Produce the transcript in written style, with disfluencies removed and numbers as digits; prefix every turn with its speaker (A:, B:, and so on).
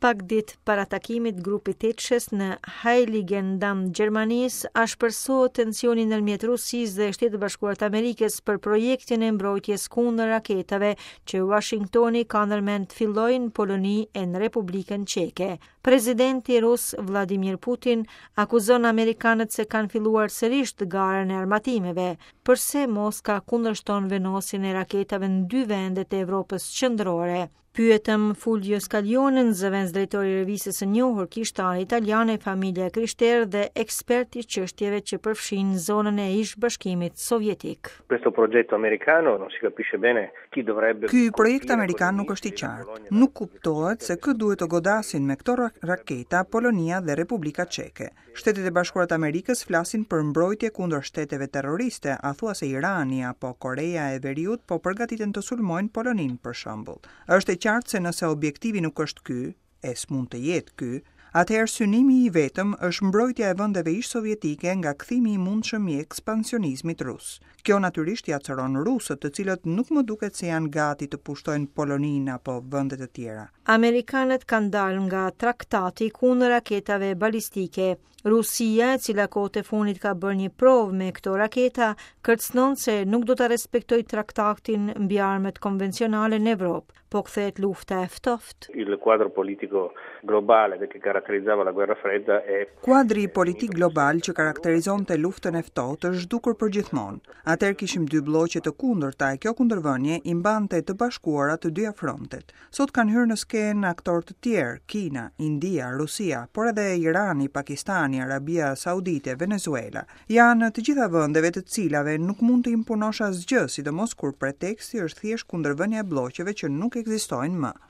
A: Pak ditë para takimit grupi 8 në Heiligendamm, Gjermanisë, shpërsohet tensioni ndërmjet Rusisë dhe Shtetit Bashkuar të Amerikës për projektin e mbrojtjes kundër raketave që Washingtoni ka ndërmend të fillojë në Poloni e në Republikën Çeke. Presidenti rus Vladimir Putin akuzon amerikanët se kanë filluar sërish të garën e armatimeve, përse Moska kundërshton vendosjen e raketave në 2 vendet e Evropës qendrore. Pyetëm Fulvio Scaglionen, zëvendës drejtori i revistes së njohur kishtare italiane Famiglia Crister dhe ekspert i çështjeve që përfshin zonën e ish-bashkimit sovjetik.
B: Ky projekt amerikan nuk është i qartë. Nuk kuptohet se kë duhet të godasin me këto raketa Polonia dhe Republika Çeke. Shtetet e Bashkuara të Amerikës flasin për mbrojtje kundër shteteve terroriste, thuajse Irani apo Korea e Veriut po përgatiten të sulmojnë Poloninë për shembull. Është e qartë se nëse objektivi nuk është ky, e s'mund të jetë ky, atëherë synimi i vetëm është mbrojtja e vendeve ish-sovjetike nga kthimi i mundshëm i ekspansionizmit rus. Kjo natyrisht i atëson rusët, të cilët nuk më duket se janë gati të pushtojnë Poloninë apo vende të tjera.
A: Amerikanët kanë dalë nga traktati kundër raketave balistike. Rusia, e cila kohët e fundit ka bërë një provë me këto raketa, kërcënon se nuk do ta respektojë traktatin mbi armët konvencionale në Evropë, po kthehet lufta e ftohtë.
B: Kuadri politik global që karakterizonte luftën e ftohtë është zhdukur përgjithmonë. Atëherë kishim 2 bloqe të kundërta e kjo kundërvënie i mbante të bashkuarat të 2 frontet. Sot kanë hyrë në skenë aktorë të tjerë, Kina, India, Rusia, por edhe Irani, Pakistani, Arabia Saudite, Venezuela. Janë të gjitha vendeve të cilave nuk mund të impunosh asgjë, sidomos kur preteksti është thjesht kundërvënia e bloqeve që nuk ekzistojnë më.